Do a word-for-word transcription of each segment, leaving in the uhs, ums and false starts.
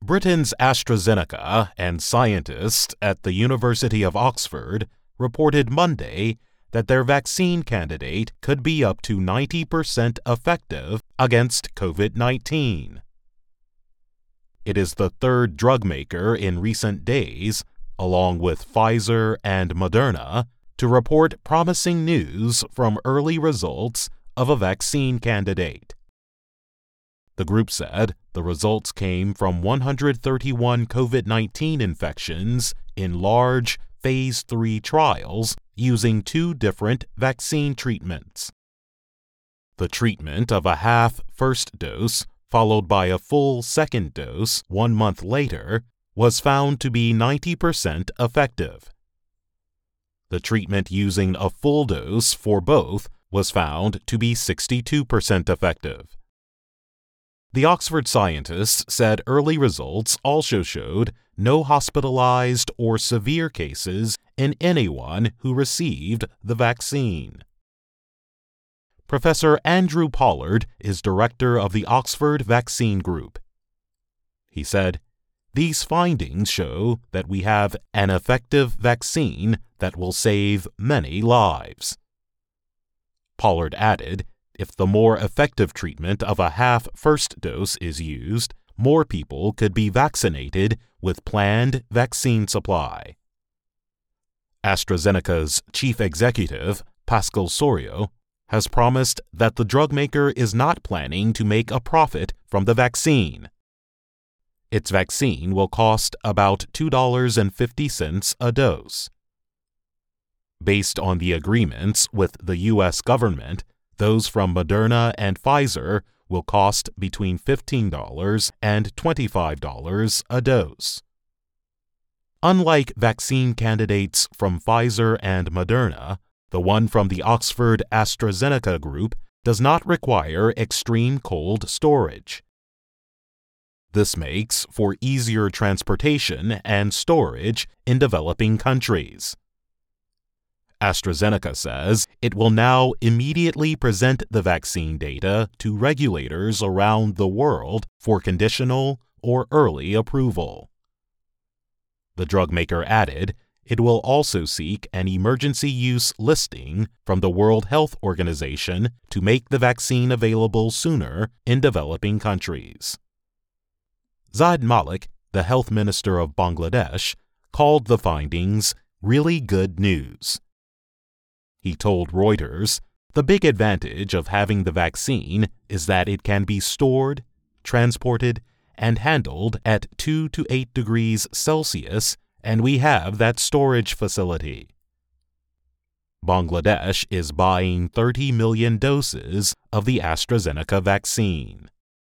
Britain's AstraZeneca and scientists at the University of Oxford reported Monday that their vaccine candidate could be up to ninety percent effective against COVID nineteen. It is the third drug maker in recent days, along with Pfizer and Moderna, to report promising news from early results of a vaccine candidate. The group said the results came from one hundred thirty-one COVID nineteen infections in large Phase three trials using two different vaccine treatments. The treatment of a half first dose followed by a full second dose one month later was found to be ninety percent effective. The treatment using a full dose for both was found to be sixty-two percent effective. The Oxford scientists said early results also showed no hospitalized or severe cases in anyone who received the vaccine. Professor Andrew Pollard is director of the Oxford Vaccine Group. He said, "These findings show that we have an effective vaccine that will save many lives." Pollard added, if the more effective treatment of a half first dose is used, more people could be vaccinated with planned vaccine supply. AstraZeneca's chief executive, Pascal Soriot, has promised that the drug maker is not planning to make a profit from the vaccine. Its vaccine will cost about two dollars and fifty cents a dose. Based on the agreements with the U S government, those from Moderna and Pfizer will cost between fifteen dollars and twenty-five dollars a dose. Unlike vaccine candidates from Pfizer and Moderna, the one from the Oxford AstraZeneca group does not require extreme cold storage. This makes for easier transportation and storage in developing countries. AstraZeneca says it will now immediately present the vaccine data to regulators around the world for conditional or early approval. The drug maker added it will also seek an emergency use listing from the World Health Organization to make the vaccine available sooner in developing countries. Zaid Malik, the health minister of Bangladesh, called the findings really good news. He told Reuters, "The big advantage of having the vaccine is that it can be stored, transported, and handled at two to eight degrees Celsius, and we have that storage facility." Bangladesh is buying thirty million doses of the AstraZeneca vaccine.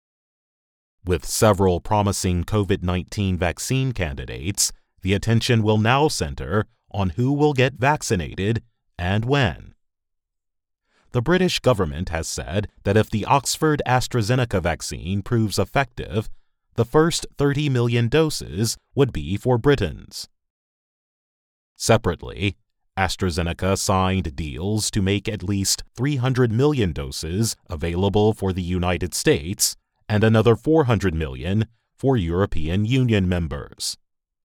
With several promising COVID nineteen vaccine candidates, the attention will now center on who will get vaccinated and when. The British government has said that if the Oxford AstraZeneca vaccine proves effective, the first thirty million doses would be for Britons. Separately, AstraZeneca signed deals to make at least three hundred million doses available for the United States and another four hundred million for European Union members.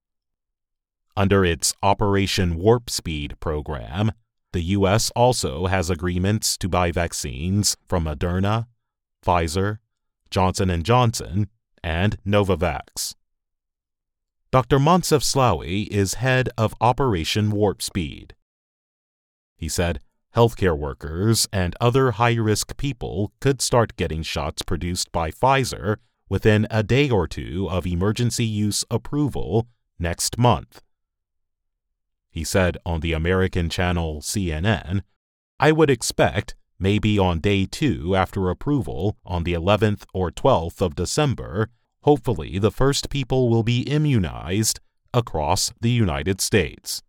Under its Operation Warp Speed program, the U S also has agreements to buy vaccines from Moderna, Pfizer, Johnson and Johnson, and Novavax. Doctor Moncef Slaoui is head of Operation Warp Speed. He said healthcare workers and other high-risk people could start getting shots produced by Pfizer within a day or two of emergency use approval next month. He said on the American channel C N N, "I would expect, maybe on day two after approval on the eleventh or twelfth of December, hopefully the first people will be immunized across the United States."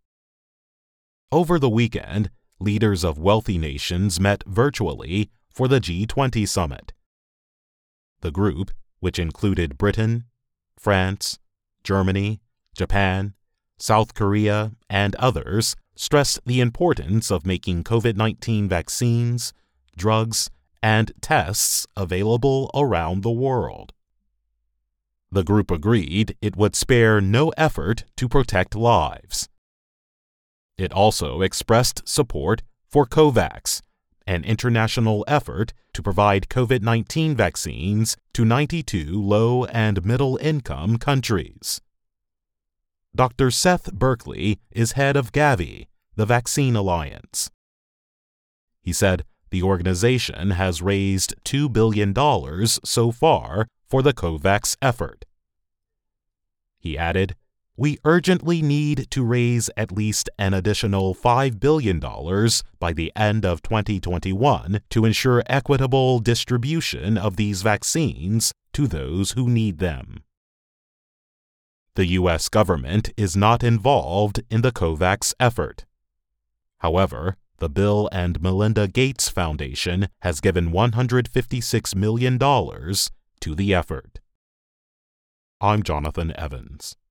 Over the weekend, leaders of wealthy nations met virtually for the G twenty summit. The group, which included Britain, France, Germany, Japan, South Korea, and others, stressed the importance of making COVID nineteen vaccines, drugs, and tests available around the world. The group agreed it would spare no effort to protect lives. It also expressed support for COVAX, an international effort to provide COVID nineteen vaccines to ninety-two low- and middle-income countries. Doctor Seth Berkley is head of Gavi, the Vaccine Alliance. He said the organization has raised two billion dollars so far for the COVAX effort. He added, "We urgently need to raise at least an additional five billion dollars by the end of twenty twenty-one to ensure equitable distribution of these vaccines to those who need them." The U S government is not involved in the COVAX effort. However, the Bill and Melinda Gates Foundation has given one hundred fifty-six million dollars to the effort. I'm Jonathan Evans.